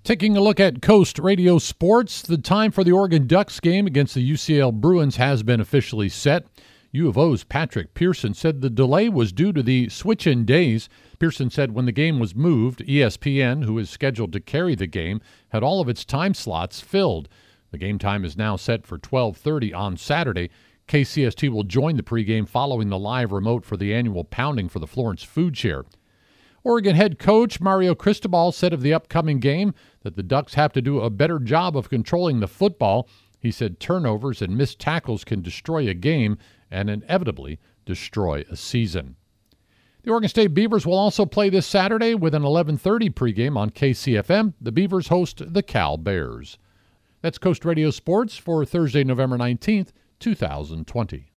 Taking a look at Coast Radio Sports, the time for the Oregon Ducks game against the UCL Bruins has been officially set. U of O's Patrick Pearson said the delay was due to the switch-in days. Pearson said when the game was moved, ESPN, who is scheduled to carry the game, had all of its time slots filled. The game time is now set for 12:30 on Saturday. KCST will join the pregame following the live remote for the annual Pounding for the Florence Food Share. Oregon head coach Mario Cristobal said of the upcoming game that the Ducks have to do a better job of controlling the football. He said turnovers and missed tackles can destroy a game and inevitably destroy a season. The Oregon State Beavers will also play this Saturday with an 11:30 pregame on KCFM. The Beavers host the Cal Bears. That's Coast Radio Sports for Thursday, November 19th, 2020.